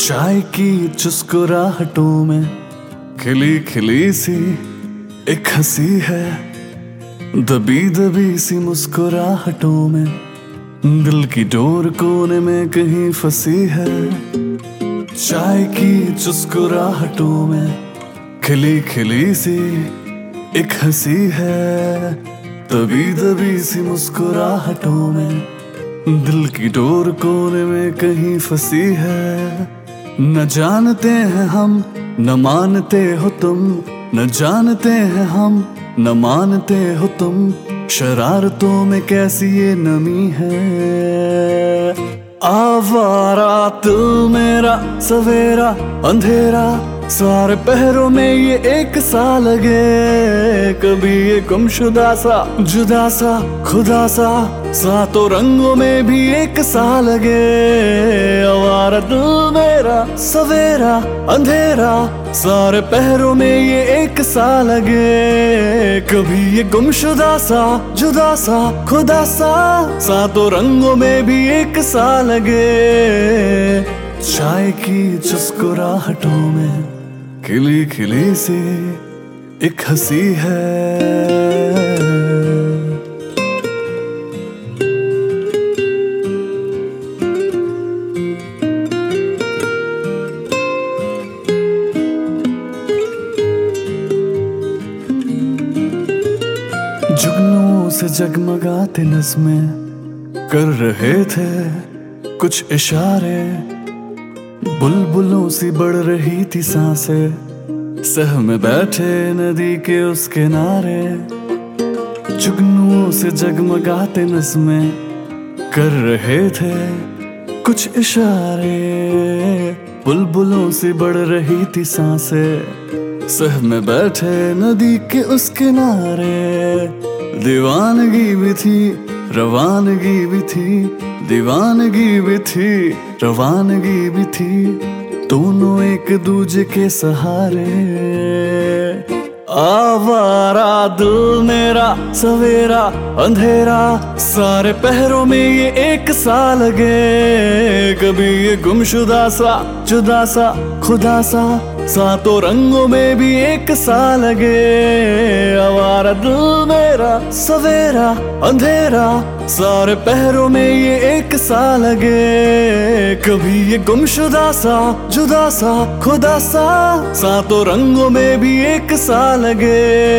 चाय की चुस्कुराहटों में खिली खिली सी एक हंसी है, दबी दबी सी मुस्कुराहटों में दिल की डोर कोने में कहीं फंसी है। चाय की चुस्कुराहटों में खिली खिली सी एक हंसी है, दबी दबी सी मुस्कुराहटों में दिल की डोर कोने में कहीं फंसी है। न जानते हैं हम न मानते हो तुम, न जानते हैं हम न मानते हो तुम, शरारतों में कैसी ये नमी है। आवारा दिल मेरा सवेरा अंधेरा, सारे पहरों में ये एक सा लगे, कभी ये गुमशुदा सा जुदा सा खुदा सा, सातों रंगों में भी एक सा लगे। आवारा दिल मेरा सवेरा अंधेरा, सारे पहरों में ये एक सा लगे, कभी ये गुमशुदा सा जुदा सा खुदा सा, सातों रंगों में भी एक सा लगे। चाय की चुस्कुराहटों में खिली खिली सी एक हंसी है। जुगनू से जगमगाते नज़्में कर रहे थे कुछ इशारे, बुलबुलों सी बढ़ रही थी सांसें सह में बैठे नदी के उस किनारे। जुगनुओं से जगमगाते नज़्में कर रहे थे कुछ इशारे, बुलबुलों सी बढ़ रही थी सांसें सह में बैठे नदी के उस किनारे। दीवानगी भी थी रवानगी भी थी, दीवानगी भी थी रवानगी भी थी, दोनों एक दूजे के सहारे। आवारा दिल मेरा सवेरा अंधेरा, सारे पहरों में ये एक सा लगे, कभी ये गुमशुदा सा जुदा सा खुदा सा, सातों रंगों में भी एक सा लगे। आवारा दिल मेरा सवेरा अंधेरा, सारे पहरों में ये एक सा लगे, कभी ये गुमशुदा सा जुदा सा खुदा सा, सातों रंगों में भी एक सा लगे।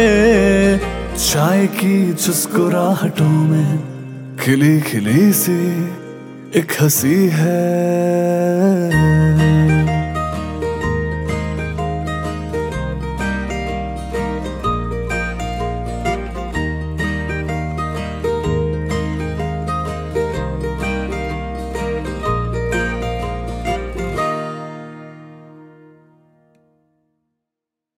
चाय की चुस्कुराहटों में खिली खिली सी एक हंसी है।